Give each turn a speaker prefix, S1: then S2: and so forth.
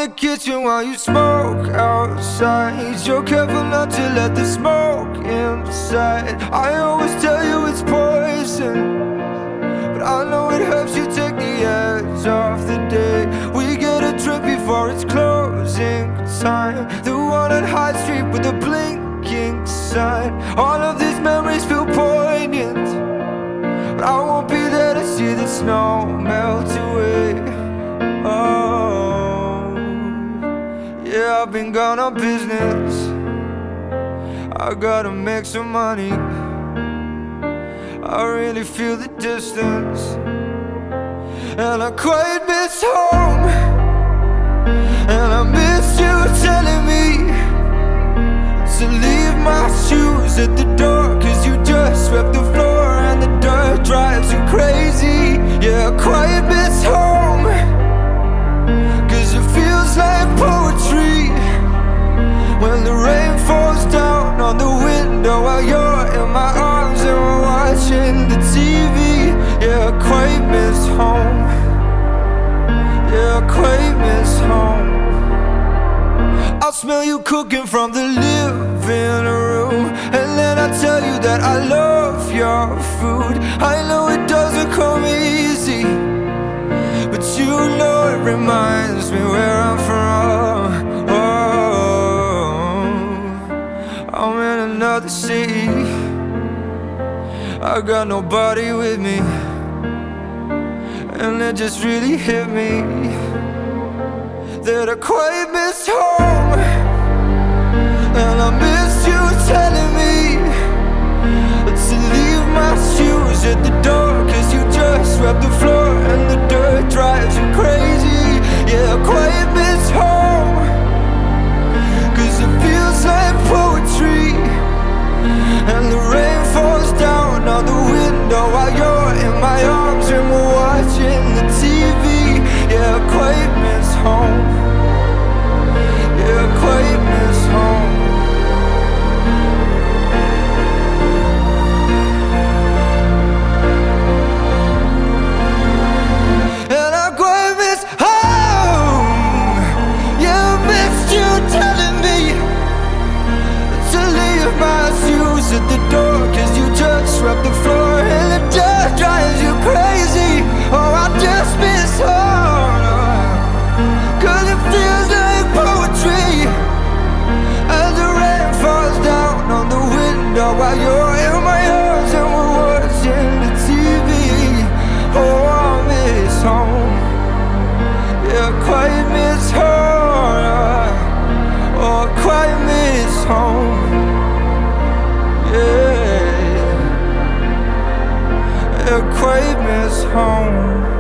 S1: the kitchen while you smoke outside. You're careful not to let the smoke inside. I always tell you it's poison, but I know it helps you take the edge off the day. We get a drink before it's closing time, the one on High Street with the blinking sign. All of these memories feel poignant, but I won't be there to see the snow melt away. Oh, yeah, I've been gone on business. I gotta make some money. I really feel the distance, and I quite miss home. And I miss you telling me to leave my shoes at the door, 'cause you just swept the floor and the dirt drives you crazy. Yeah, I quite miss home, 'cause it feels like poetry when the rain falls down on the window while you're in my arms and we're watching the TV. Yeah, I quite miss home. Yeah, I quite miss home. I'll smell you cooking from the living room, and then I tell you that I love your food. I know it doesn't come easy, but you know it reminds me where I'm from. Oh, I'm in another city. I got nobody with me, and it just really hit me that I quite miss home. And I miss you telling me to leave my shoes at the door, 'cause you just swept the floor and the dirt drives you crazy. Yeah, I quite miss home, 'cause it feels like poetry and the rain falls down on the window while you're in my arms and we're watching the TV. Yeah, I quite miss home. Yeah, I quite miss home. And I quite miss home. Yeah, I missed you telling me to leave my shoes at the door, 'cause you just swept the floor and it just drives you crazy. Oh, I just miss home, 'cause it feels like poetry as the rain falls down on the window while you're in my arms and we're watching the TV. Oh, I miss home. Yeah, I quite miss home. Oh, I quite miss home. Yeah, I quite miss home.